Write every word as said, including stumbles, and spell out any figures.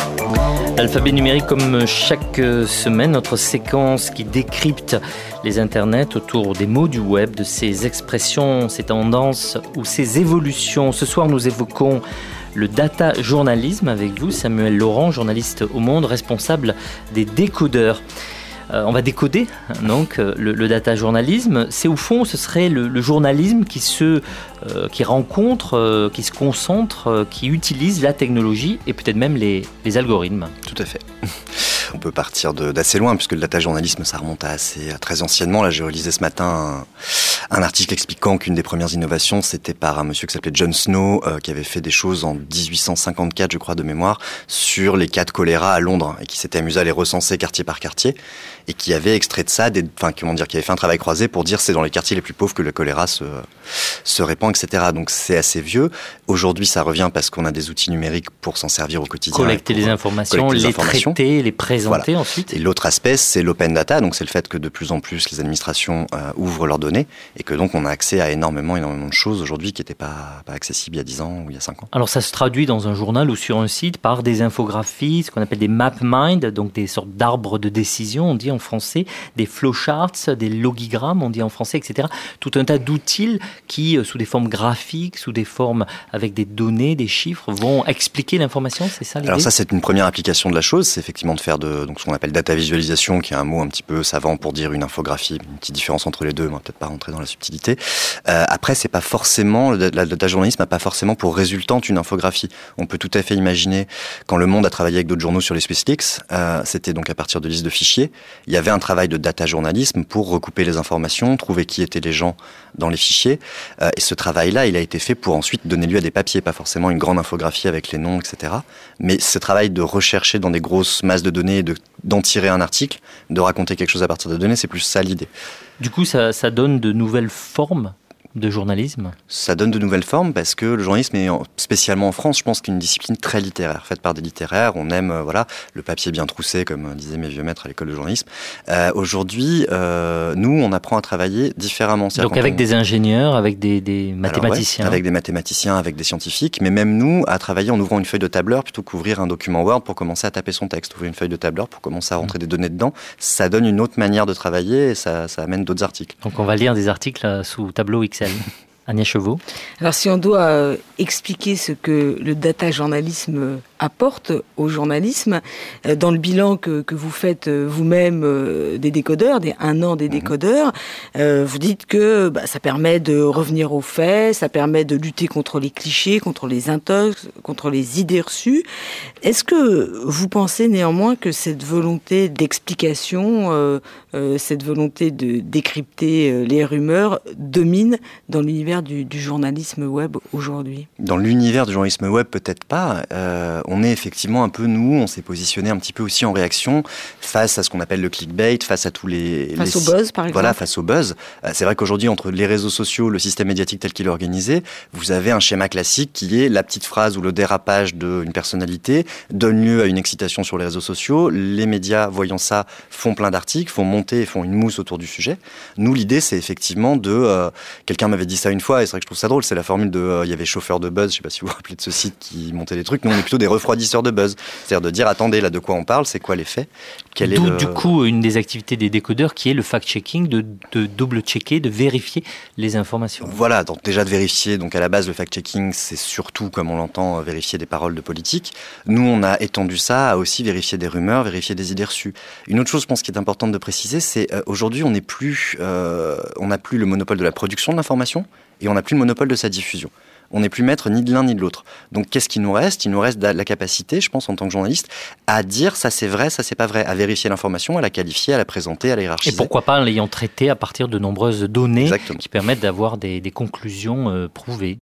L'alphabet numérique, comme chaque semaine, notre séquence qui décrypte les internets autour des mots du web, de ses expressions, ses tendances ou ses évolutions. Ce soir, nous évoquons le data journalisme avec vous, Samuel Laurent, journaliste au Monde, responsable des décodeurs. Euh, on va décoder donc le, le data journalisme. C'est au fond, ce serait le, le journalisme qui se, euh, qui rencontre, euh, qui se concentre, euh, qui utilise la technologie et peut-être même les, les algorithmes. Tout à fait. On peut partir de, d'assez loin puisque le data journalisme, ça remonte à assez à très anciennement. Là, j'ai relisé ce matin un, un article expliquant qu'une des premières innovations, c'était par un monsieur qui s'appelait John Snow, euh, qui avait fait des choses en dix-huit cent cinquante-quatre, je crois, de mémoire, sur les cas de choléra à Londres et qui s'était amusé à les recenser quartier par quartier et qui avait extrait de ça, des, enfin comment dire, qui avait fait un travail croisé pour dire c'est dans les quartiers les plus pauvres que le choléra se se répand, et cetera. Donc c'est assez vieux. Aujourd'hui, ça revient parce qu'on a des outils numériques pour s'en servir au quotidien. Collecter les informations, collecter les, les informations. traiter, les présenter Voilà. ensuite. Et l'autre aspect, c'est l'open data, donc c'est le fait que de plus en plus les administrations euh, ouvrent leurs données et que donc on a accès à énormément, énormément de choses aujourd'hui qui n'étaient pas, pas accessibles il y a dix ans ou il y a cinq ans. Alors ça se traduit dans un journal ou sur un site par des infographies, ce qu'on appelle des map mind, donc des sortes d'arbres de décision, on dit en français, des flowcharts, des logigrammes, on dit en français, et cetera. Tout un tas d'outils qui, sous des formes graphiques, sous des formes avec des données, des chiffres, vont expliquer l'information, c'est ça l'idée ? Alors ça, c'est une première application de la chose, c'est effectivement de faire de, donc ce qu'on appelle data visualisation, qui est un mot un petit peu savant pour dire une infographie, une petite différence entre les deux, on va peut-être pas rentrer dans la subtilité. Euh, après, c'est pas forcément, le data journalisme n'a pas forcément pour résultante une infographie. On peut tout à fait imaginer, quand Le Monde a travaillé avec d'autres journaux sur les SwissLeaks, euh, c'était donc à partir de listes de fichiers, il y avait un travail de data journalisme pour recouper les informations, trouver qui étaient les gens dans les fichiers, euh, et ce travail-là, il a été fait pour ensuite donner lieu à des papiers, pas forcément une grande infographie avec les noms, et cetera. Mais ce travail de rechercher dans des grosses masses de données, et de, d'en tirer un article, de raconter quelque chose à partir de données, c'est plus ça l'idée. Du coup, ça, ça donne de nouvelles formes de journalisme ? Ça donne de nouvelles formes parce que le journalisme est, spécialement en France, je pense qu'une discipline très littéraire, faite par des littéraires. On aime, euh, voilà, le papier bien troussé, comme disaient mes vieux maîtres à l'école de journalisme. Euh, aujourd'hui, euh, nous, on apprend à travailler différemment. C'est-à-dire Donc avec on... des ingénieurs, avec des, des mathématiciens. Alors ouais, avec des mathématiciens, avec des scientifiques, mais même nous, à travailler en ouvrant une feuille de tableur plutôt qu'ouvrir un document Word pour commencer à taper son texte. Ouvrir une feuille de tableur pour commencer à rentrer mmh. des données dedans, ça donne une autre manière de travailler et ça, ça amène d'autres articles. Donc on va lire des articles sous tableau Excel. Agnès Chevaux. Alors si on doit euh, expliquer ce que le data journalisme apporte au journalisme, euh, dans le bilan que, que vous faites euh, vous-même euh, des décodeurs, des un an des mmh. décodeurs, euh, vous dites que bah, ça permet de revenir aux faits, ça permet de lutter contre les clichés, contre les intox, contre les idées reçues. Est-ce que vous pensez néanmoins que cette volonté d'explication, euh, euh, cette volonté de décrypter euh, les rumeurs domine dans l'univers Du, du journalisme web aujourd'hui ? Dans l'univers du journalisme web, peut-être pas. Euh, on est effectivement un peu, nous, on s'est positionné un petit peu aussi en réaction face à ce qu'on appelle le clickbait, face à tous les... Face les... au buzz, par exemple. Voilà, face au buzz. Euh, c'est vrai qu'aujourd'hui, entre les réseaux sociaux, le système médiatique tel qu'il est organisé, vous avez un schéma classique qui est la petite phrase ou le dérapage d'une personnalité donne lieu à une excitation sur les réseaux sociaux. Les médias, voyant ça, font plein d'articles, font monter et font une mousse autour du sujet. Nous, l'idée, c'est effectivement de... Euh, quelqu'un m'avait dit ça une fois, et c'est vrai que je trouve ça drôle, c'est la formule de, euh, il y avait chauffeur de buzz, je sais pas si vous vous rappelez de ce site qui montait des trucs, nous on est plutôt des refroidisseurs de buzz, c'est-à-dire de dire, attendez, là de quoi on parle, c'est quoi les faits, quel est D'où le... du coup une des activités des décodeurs qui est le fact-checking, de, de double-checker, de vérifier les informations. Voilà, donc déjà de vérifier, donc à la base le fact-checking c'est surtout, comme on l'entend, vérifier des paroles de politiques. Nous on a étendu ça à aussi vérifier des rumeurs, vérifier des idées reçues. Une autre chose je pense qui est importante de préciser, c'est euh, aujourd'hui on n'est plus, euh, on n'a plus le monopole de la production de l'information, et on n'a plus le monopole de sa diffusion. On n'est plus maître ni de l'un ni de l'autre. Donc qu'est-ce qui nous reste ? Il nous reste la capacité, je pense, en tant que journaliste, à dire ça c'est vrai, ça c'est pas vrai, à vérifier l'information, à la qualifier, à la présenter, à la hiérarchiser. Et pourquoi pas en l'ayant traité à partir de nombreuses données Exactement. Qui permettent d'avoir des, des conclusions euh, prouvées.